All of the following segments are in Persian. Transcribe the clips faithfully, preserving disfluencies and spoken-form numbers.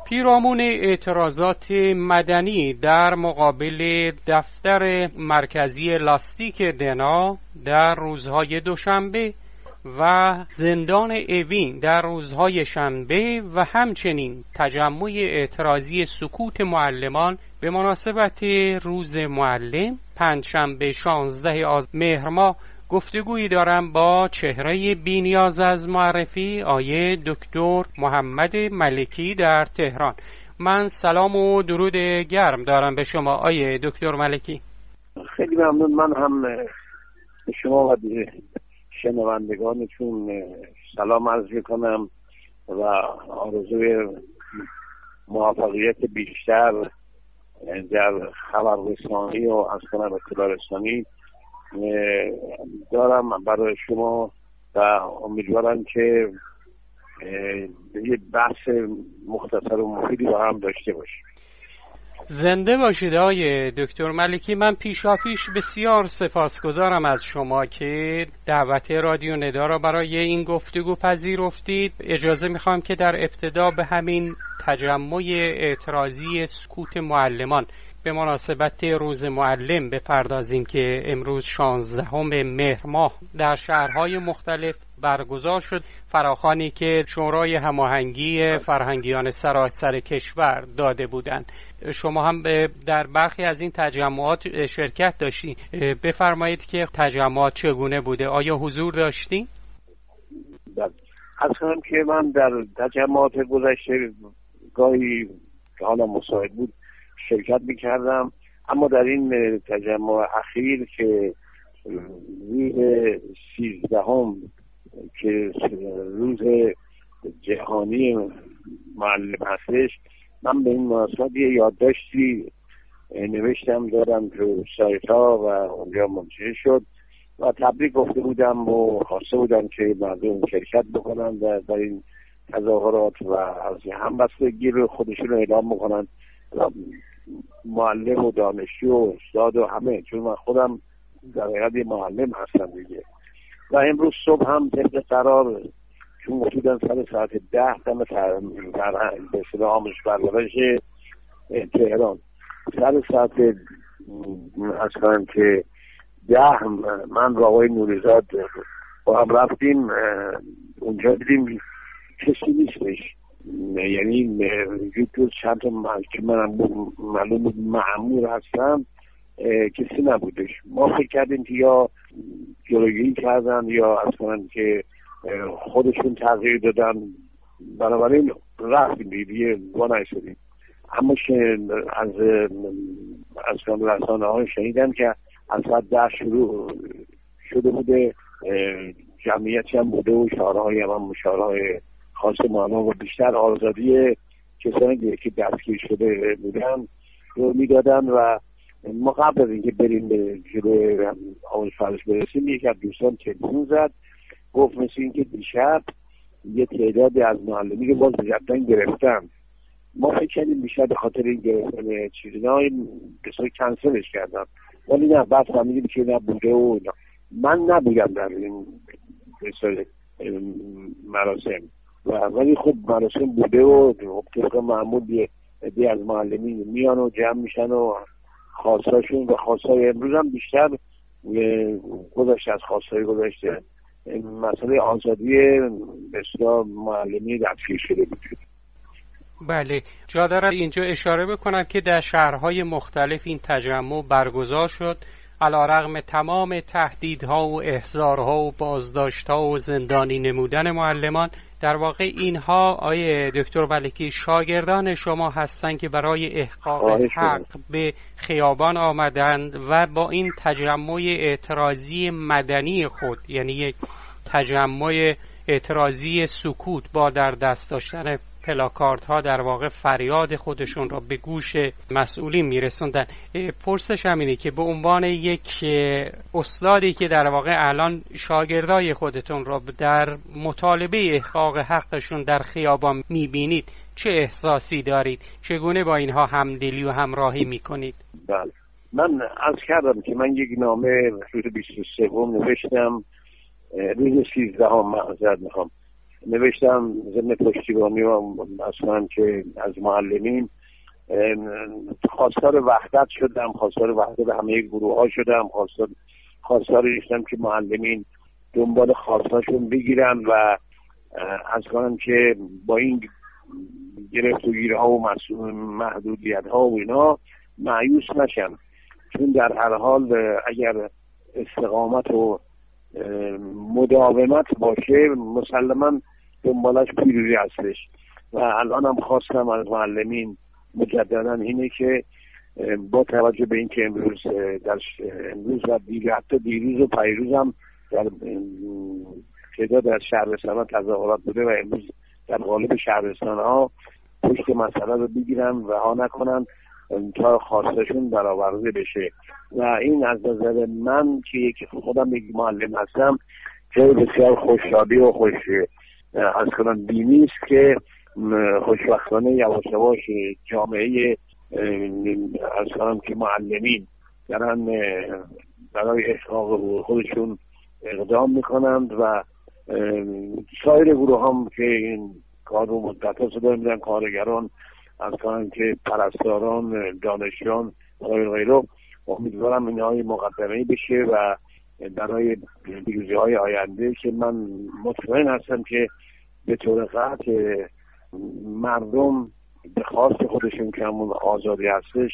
پیرامون اعتراضات مدنی در مقابل دفتر مرکزی لاستیک دنا در روزهای دوشنبه و زندان اوین در روزهای شنبه و همچنین تجمع اعتراضی سکوت معلمان به مناسبت روز معلم پنجشنبه شانزده مهر ماه گفتگویی دارم با چهره بی‌نیاز از معرفی آیه دکتر محمد ملکی در تهران. من سلام و درود گرم دارم به شما آیه دکتر ملکی. خیلی ممنون. من هم به شما و شنوندگانتون سلام عرض میکنم و آرزوی موفقیت بیشتر در خبررسانی و از کنم اطلاع رسانی دارم برای شما و امیدوارم که یه بحث مختصر و مفیدی با هم داشته باشیم. زنده باشید آقای دکتر ملکی. من پیشاپیش بسیار سپاسگزارم از شما که دعوت رادیو ندا را برای این گفتگو پذیرفتید. اجازه میخوام که در ابتدا به همین تجمع اعتراضی سکوت معلمان به مناسبت روز معلم بپردازیم که امروز شانزدهم مهر ماه در شهرهای مختلف برگزار شد، فراخوانی که شورای هماهنگی فرهنگیان سراسر کشور داده بودند. شما هم در برخی از این تجمعات شرکت داشتید. بفرمایید که تجمعات چگونه بوده؟ آیا حضور داشتین؟ اصلا که من در تجمعات گذشته گاهی که حالا مساعد بود شرکت میکردم، اما در این تجمع اخیر که روز سیزدهم که روز جهانی معلم هستش، من به این مناسبت یه یادداشتی نوشتم دارم تو سایت ها و اونجا منتشر شد و تبریک گفته بودم و خواسته بودم که مردم شرکت بکنن در, در این تظاهرات و از همبستگی رو خودشون رو اعلام بکنن، معلم و دانشجو و استاد و همه، چون من خودم در حقیقت یه معلم هستم دیگه. و امروز صبح هم طبق قرار چون بودن سر ساعت ده دم در به اصطلاح آموزش پرورش تهران سر ساعت از کنم که ده من و آقای نوریزاد با هم رفتیم اونجا، دیدیم کسی نیستش، یعنی وجود تو چند تا که منم معلوم بود مأمور هستم کسی نبودش. ما فکر کردیم که یا جلوگیری کردن یا از کنم که خودشون تغییر دادن، بنابراین رفتیم دیگه وانای شدیم. اما از از کنم رسانه های شنیدم که از ساعت ده شروع شده بوده، جمعیتی هم بوده و شعارهای هم هم شعارهای خاص معلم و بیشتر آزادی کسانی که دستگیر شده بودن رو میدادن. و ما قبل از اینکه بریم به جلوی آموزش پرورش برسیم یکی از دوستان تلفن زد، گفت مثل اینکه دیشب یه تعدادی از معلمی رو باز بجدن گرفتن. ما فکر کردیم بیشتر به خاطر این گرفتن چیزنا به صورت کنسلش کردن، ولی نه، بعد فهمیدیم که نبوده و اینا. من نبودم در این به صورت مراسم و ولی خب مراسم بوده و طبق معمول یه عده از معلمین میان و جمع میشن و خواستاشون و خواستای امروز هم بیشتر گذاشته از خواستای گذاشته مسئله آزادی به اصطلاح معلمی دستگیر شده بود. بله، جا دارم اینجا اشاره بکنم که در شهرهای مختلف این تجمع برگزار شد علیرغم تمام تهدیدها و احضارها و بازداشتها و زندانی نمودن معلمان. در واقع اینها آیه دکتر ملکی شاگردان شما هستند که برای احقاق حق به خیابان آمدند و با این تجمع اعتراضی مدنی خود، یعنی یک تجمع اعتراضی سکوت با در دست داشتن پلاکارد ها، در واقع فریاد خودشون را به گوش مسئولین میرسوندن. پرسش همینه که به عنوان یک استادی که در واقع الان شاگردای خودتون را در مطالبه احقاق حقشون در خیابان میبینید، چه احساسی دارید؟ چگونه با اینها همدلی و همراهی میکنید؟ بله، من عرض کردم که من یک نامه روز بیست و سوم نوشتم، روز سیزدهم معذرت میخوام، نوشتم ضمن پشتیبانی و اصلا که از معلمین خواستار وحدت شدم، خواستار وحدت همه گروه ها شدم، خواستار خواستار ریختم که معلمین دنبال خواستاشون بگیرن و از کنم که با این گرفتگیرها و محدودیت ها و اینا مایوس نشن، چون در هر حال اگر استقامت و مداومت باشه مسلما دنبالش پیروزی هستش. و الان هم خواستم از معلمین مجددا اینه که با توجه به این که امروز در امروز و دیگه حتی دیروز و پیروز هم در تعداد در شهرستان ها تظاهرات بوده و امروز در قالب شهرستان ها پشت مسئله رو بگیرن و ها نکنن تا خواستشون برآورده بشه. و این از نظر من که یک خودم یک معلم هستم جای بسیار خوشحالی و خوش از کنم بینی است که خوشبختانه یواش یواش جامعه از کنم که معلمین دارن برای احقاق حقوق خودشون اقدام میکنند و سایر گروه هم که این کار رو مدت صدا میدن، کارگران از کنم که پرستاران، دانشجویان و غیره، امیدوارم اینها مقدمه‌ای بشه و برای پیروزی های آینده که من مطمئن هستم که به طور قطع مردم به خواست خودشون که همون آزادی هستش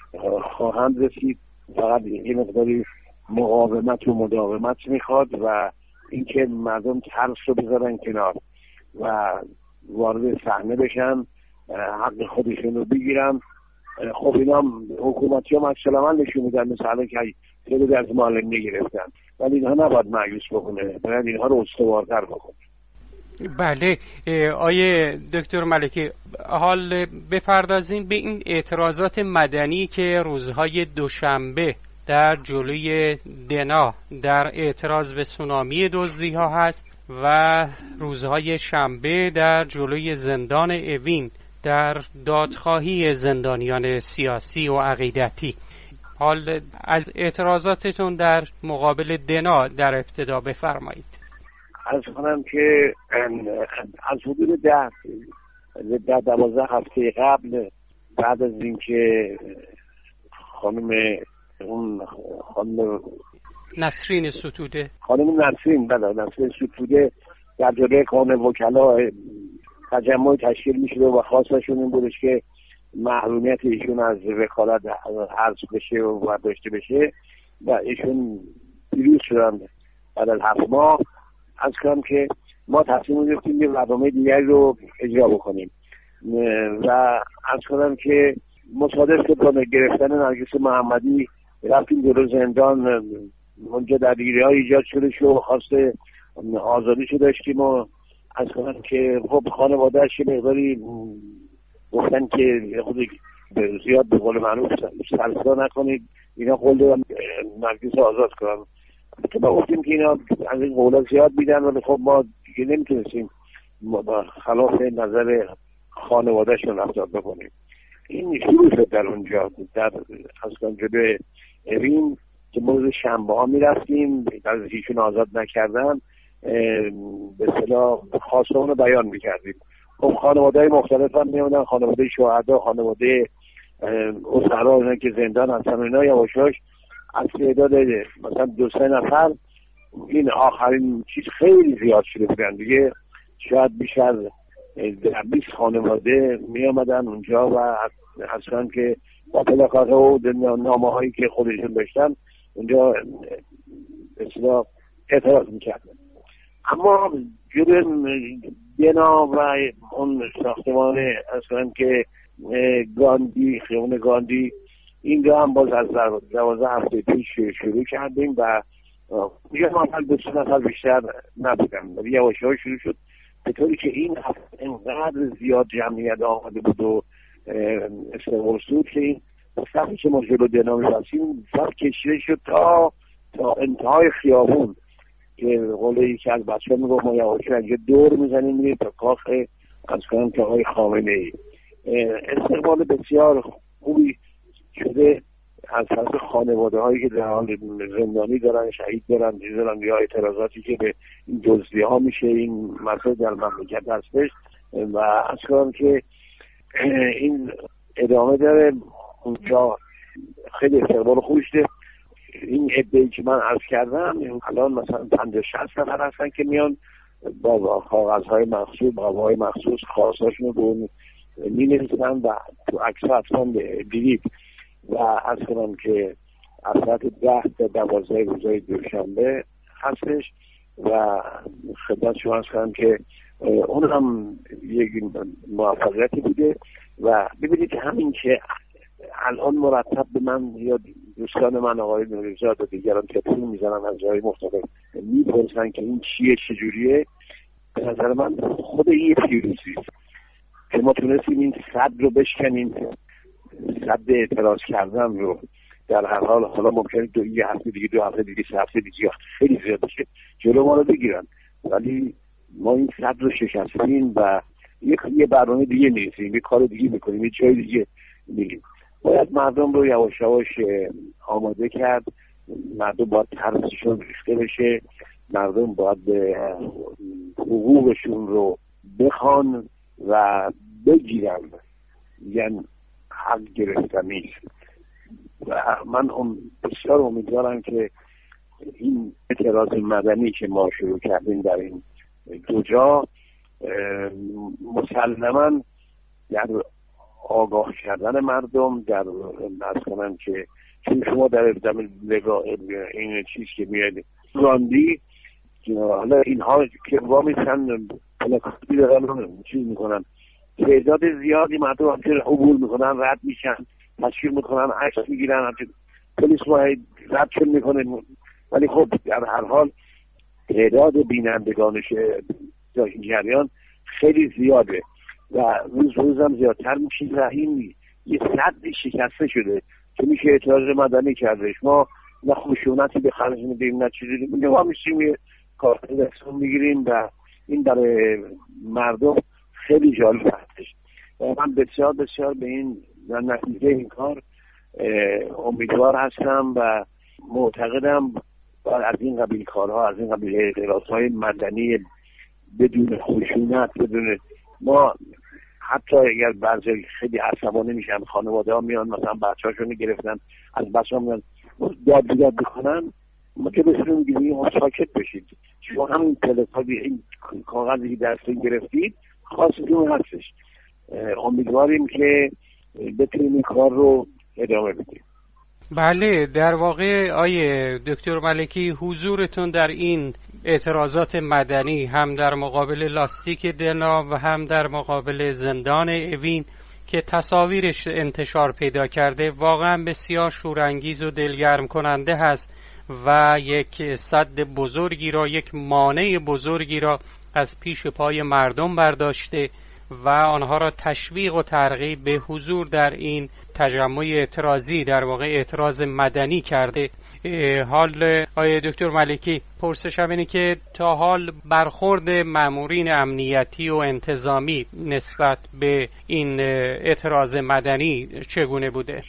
خواهند رسید. فقط این مقداری مقاومت و مداومت میخواد و اینکه مردم ترس رو بذارن کنار و وارد صحنه بشن، حق خودشون رو بگیرن. خب اینا حکومتی هم عکس العمل نشون میدن، مثلا که خیلی از معلم نگرفتن، ولی اینها نباید مایوس بکنه، باید اینها رو استوارتر بکنه. بله آیه دکتر ملکی، حال بپردازیم به این اعتراضات مدنی که روزهای دوشنبه در جلوی دنا در اعتراض به سونامی دزدی ها هست و روزهای شنبه در جلوی زندان اوین در دادخواهی زندانیان سیاسی و عقیدتی. حال از اعتراضاتتون در مقابل دنا در ابتدا بفرمایید. از کنم که از حدود ده ده دوازده هفته قبل، بعد از اینکه خانم اون خانم نسرین ستوده خانم نسرین بله نسرین ستوده در جلوی کانون وکلا تجمع تشکیل میشه و خواستشون این بودش که محرومیت ایشون از وکالت حذف بشه و برداشته بشه و ایشون پیروز شدن بعد از هفت ماه. از کنم که ما تصمیم گرفتیم یه برنامه دیگری رو اجرا بکنیم و از کنم که مصادف با گرفتن نرگس محمدی رفتیم جلو زندان، اونجا درگیری‌های ایجاد شده شد و خواست آزادیشو داشتیم و از کنم که خب خانواده‌اش یه مقداری گفتن که خود زیاد به قول معروف سرصدا نکنید، اینا قول دادن نرگس آزاد کنن که ما گفتیم که اینا از این قولا زیاد میدن ولی خب ما دیگه نمیتونستیم خلاف نظر خانواده‌شون رفتار بکنیم. این شروع شد در اونجا در اصلا جلوی اوین که ما روز شنبه ها میرفتیم، از ایشون آزاد نکردن به اصطلاح خواسته اون رو بیان میکردیم. خب خانواده های مختلف هم میمونن، خانواده شهدا، خانواده اسرا اینا که زندان هستن اینا یواشاش از تعداد مثلا دو سه نفر این آخرین چیز خیلی زیاد شده بودن دیگه، شاید بیش از بیست خانواده می آمدن اونجا و اصلا که با پلاکارت و نامه هایی که خودشون داشتن اونجا اصلا اعتراض میکردن. اما جلوی دنا و اون ساختمان اصلا که گاندی، خیابون گاندی، این رو هم باز از دوازده هفته پیش شروع کردیم و یه اول دو سه نفر بیشتر نبودن ولی یواش یواش شروع شد، به طوری که این هفته اینقدر زیاد جمعیت آمده بود و استقبال سود که این صفی که ما جلو دنا می‌رفتیم صف کشیده شد تا تا انتهای خیابون که قول یکی از بچه ها میگفت ما یواش یواش دور میزنیم میریم تا کاخ از کنم که آقای خامنه‌ای. استقبال بسیار خوبی شده از طرف خانواده هایی که در حال زندانی دارن، شهید دارن، دارن یا اعتراضاتی که به این دزدی ها میشه این مسئله در مملکت هستش و از کنم که این ادامه داره. اونجا خیلی استقبال خوش ده. این عده‌ای که من عرض کردم الان مثلا پنجاه شصت نفر هستن که میان با کاغذهای مخصوص با مخصوص خواستاشون رو به اون می نویسن و تو عکس حتما دیدید و از کنم که از ساعت ده تا دوازده روزهای دوشنبه هستش و خدمت شما از کنم که اون هم یک موفقیتی بوده و ببینید همین که الان مرتب به من یا دوستان من آقای نوریزاد و دیگران تلفن میزنن از جای مختلف میپرسن که این چیه چجوریه، به نظر من خود این پیروزی که ما تونستیم این صد رو بشکنیم، صد اعتراض کردن رو در هر حال حالا ممکنه دو یه هفته دیگه دو هفته دیگه سه هفته دیگه خیلی زیاد بشه جلو ما رو بگیرن، ولی ما این صد رو شکستیم و یک یه برنامه دیگه میرسیم، یه کار دیگه میکنیم، یه جای دیگه میریم. باید مردم رو یواش یواش آماده کرد، مردم باید ترسشون ریخته بشه، مردم باید حقوقشون رو بخوان و بگیرن، یعنی حق گرفتنی. و من بسیار امیدوارم که این اعتراض مدنی که ما شروع کردیم در این دو جا مسلماً در آگاه کردن مردم، در نظر کنم که چون شما در زمین این چیز که میاد راندی حالا اینها که وامیستن پلاکاتی دارن چیز میکنن، تعداد زیادی مردم همچنین عبور میکنن، رد میشن، تشکیل میکنن، عکس میگیرن، پلیس باید رد چون میکنه، ولی خب در هر حال تعداد بینندگانش این جریان خیلی زیاده و روز روز هم زیادتر میشه و این یه صدی شکسته شده که میشه اعتراض مدنی کردش. ما نه خشونتی به خرج میدیم نه چیزی دیگه، ما میشیم یه کارت دستون میگیریم و این برای مردم خیلی جالب هستش و من بسیار بسیار به این نتیجه این کار امیدوار هستم و معتقدم از این قبیل کارها، از این قبیل اعتراضهای مدنی بدون خشونت، بدون ما حتی اگر بعضی خیلی عصبانی میشن، خانواده ها میان مثلا بچه هاشونو گرفتن از بچه ها میان داد بیداد بکنن، ما که بسیارون میگیم ساکت بشید، شما همین تلفاقی این کاغذی دستون گرفتید خواستون هستش. امیدواریم که بتونیم این کار رو ادامه بدیم. بله، در واقع آیه دکتر ملکی حضورتون در این اعتراضات مدنی هم در مقابل لاستیک دنا و هم در مقابل زندان اوین که تصاویرش انتشار پیدا کرده واقعا بسیار شورانگیز و دلگرم کننده هست و یک سد بزرگی را، یک مانع بزرگی را از پیش پای مردم برداشته و آنها را تشویق و ترغیب به حضور در این تجمع اعتراضی، در واقع اعتراض مدنی کرده. حال آقای دکتر ملکی پرسشم اینه که تا حال برخورد مامورین امنیتی و انتظامی نسبت به این اعتراض مدنی چگونه بوده؟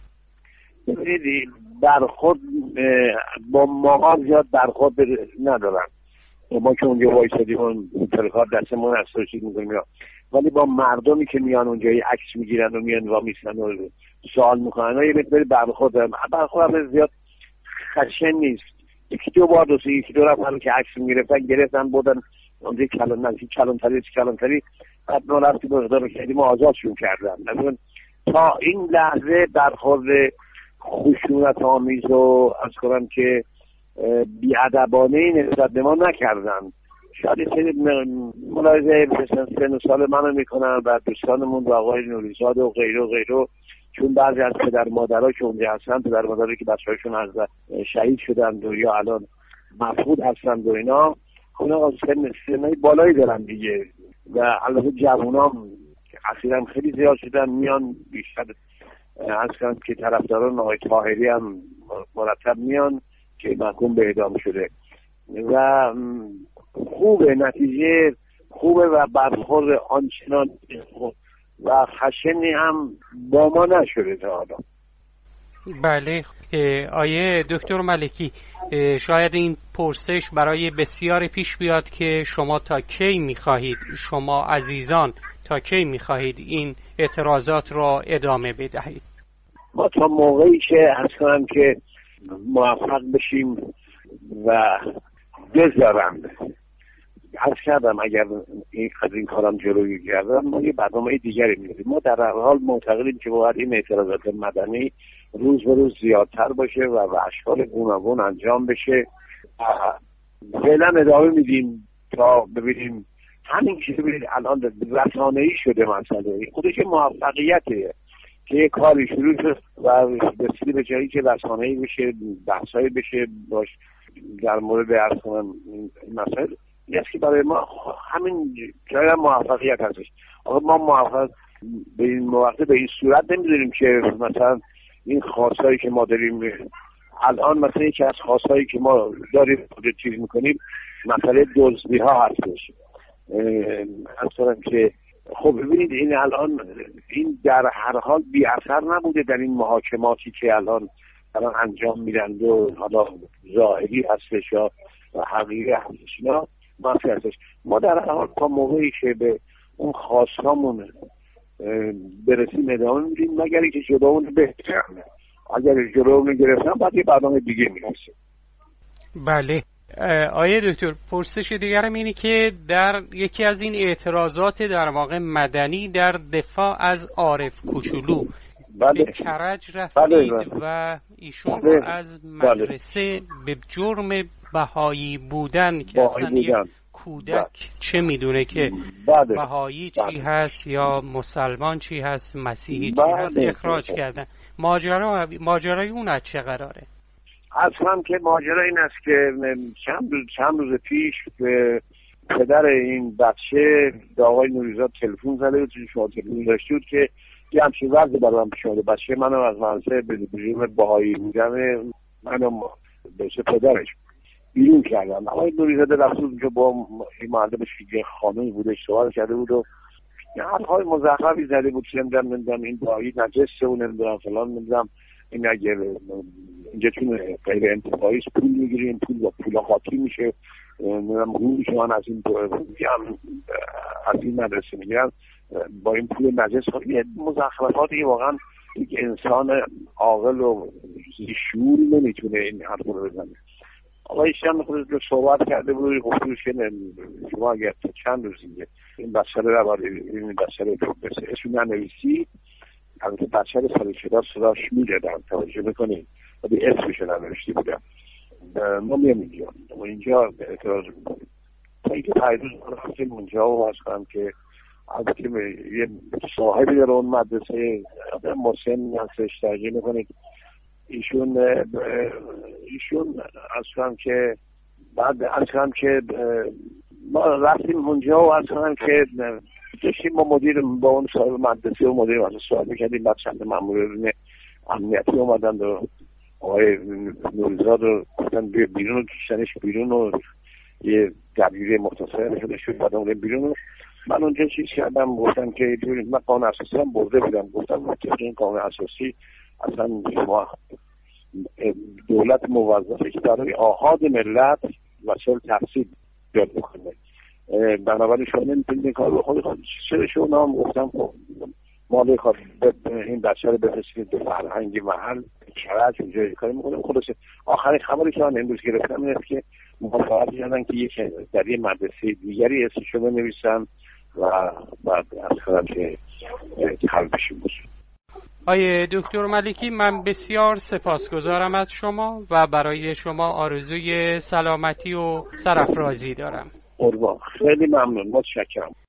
ببینید برخورد با ما زیاد برخورد ندارن، ما که اونجا وایسادیم اون تلکار دستمون از سوشید میکنیم، ولی با مردمی که میان اونجا عکس میگیرن و میان و میسن و سوال میکنن و یه مقداری برخورد دارن. برخورد زیاد خشن نیست، یکی دو بار دوستی یکی دو رفتن که عکس میگرفتن گرفتن بودن اونجا کلان نزدی کلانتری کلانتری بعد ما رفتیم مقدار کردیم و آزادشون کردن. نمیدون تا این لحظه برخورد خشونت آمیز و از کنم که بی‌ادبانه نسبت به ما نکردن. شاید یه سری ملاحظه مثلا سن و سال منو میکنن و دوستانمون و آقای نوریزاد و غیره و غیره، چون بعضی از پدر مادرها که اونجا هستن، پدر مادرها که بچه‌هاشون از شهید شدن و یا الان مفقود هستن و اینا، اونا سن سنای بالایی دارن دیگه و البته جوونام اخیراً خیلی زیاد شدن میان، بیشتر از کنم که طرفداران آقای طاهری هم مرتب میان که محکوم به اعدام شده و خوبه، نتیجه خوبه و برخورد آنچنان و خشنی هم با ما نشده تا حالا. بله آیه دکتر ملکی، شاید این پرسش برای بسیاری پیش بیاد که شما تا کی می‌خواهید، شما عزیزان تا کی می‌خواهید این اعتراضات را ادامه بدهید؟ ما تا موقعی که حس کنم که موفق بشیم و بذارم عرض کردم اگر این از این کارم جلوی گردم ما یه برنامه دیگری می‌ذاریم. ما در هر حال معتقدیم که باید این اعتراضات مدنی روز به روز زیادتر باشه و به اشکال گوناگون انجام بشه. فعلا ادامه میدیم تا ببینیم. همین که ببینید الان رسانه‌ای شده مسئله، خودش موفقیته که یه کاری شروع شد و رسیده به جایی که رسانه‌ای بشه، بحثایی بشه باش در مورد عرض کنم این مسائل. این که برای ما همین جای موفقیت هستش. آقا ما موفق به این موقع به این صورت نمی‌دونیم که مثلا این خواستایی که ما داریم الان، مثلا یکی از خواستایی که ما داریم خودت چیز میکنیم مسئله دزدی ها هستش. اصلا که خب ببینید این الان این در هر حال بی اثر نبوده در این محاکماتی که الان الان انجام میدن و حالا ظاهری هستش یا حقیقی هستش. اینا ماسی هستش. ما در هر حال تا موقعی که به اون خواستامون برسیم ادامه میدیم، مگر اینکه جلومون بهترم. اگر جلومون گرفتم بعد یه برنامه دیگه میرسیم. بله آیه دکتر، پرسش دیگرم اینه که در یکی از این اعتراضات در واقع مدنی در دفاع از عارف کوچولو بله. به کرج رفتید بله بله. و ایشون بله. رو از مدرسه بله. به جرم بهایی بودن که بهایی اصلا بودن. یک کودک بله. چه میدونه که بله. بهایی چی بله. هست یا مسلمان چی هست، مسیحی بله. چی هست اخراج بله. کردن. ماجرا ماجرای اون از چه قراره؟ اصلا که ماجرا این است که چند روز چند روز پیش به پدر این بچه به آقای نوریزاد تلفن زده بود، شما تلفن داشته بود که یه همچین وضعی برام پیش اومده. بچه منو از مدرسه به جرم بهایی بودن منو به پدرش بیرون کردن. آقای نوریزاد رسول که با این معلمش که خانمی بوده سوال کرده بود و حرفای مزخرفی زده بود که نمیدونم نمیدونم این بهایی نجسه و نمیدونم فلان نمیدونم این اگر اینجا چون غیر انتفاعی پول میگیریم، پول با پول قاطی میشه، نمیدونم روی شما از این از این مدرسه میگیرن با این پول نجس. یه مزخرفاتی واقعا یک انسان عاقل و شعور نمیتونه این حرف رو بزنه. آقایش هم خودش رو صحبت کرده بود، گفتوش که شما اگر تا چند روزی این بسره رو باید این بسره رو اسم ننویسی، البته بچه سال شده صداش میدادم توجه بکنید ولی اسمش رو ننوشته بودم. ما میم اینجا ما اینجا اعتراض میکنیم تا اینکه پیروز رفتیم اونجا و باز کنم که البته یه صاحبی داره اون مدرسه محسن هستش ترجیح میکنید ایشون ایشون اصلا که بعد اصلا که ما رفتیم اونجا و اصلا که داشتیم با مدیر با اون صاحب مدرسه و مدیر مدرسه صحبت می‌کردیم. بعد چند مامورین امنیتی اومدن و آقای نوریزاد رو گفتن بیا بیرون و کشتنش بیرون و یه دبیره مختصر نشده شد. بعد اون بیرون من اونجا چیز کردم، گفتم که من قانون اساسی هم برده بودم، گفتم که این قانون اساسی اصلا شما دولت موظفه که برای آحاد ملت وسایل تحصیل بیاد بکنه، بنابراین شما نمیتونید این کار رو خود خود چرا شما هم گفتم مالی خواهد این بچه رو بفرستید به فرهنگی محل کرج اونجا کاری میکنم. خلاصه آخرین خبری که من امروز گرفتم این است که موافقت کردن که یک در یه مدرسه دیگری اسمشو بنویسن و بعد از خودم که حل بشیم باشیم. آیه دکتر ملکی، من بسیار سپاسگزارم از شما و برای شما آرزوی سلامتی و سرافرازی دارم. قربان، خیلی ممنون، متشکرم.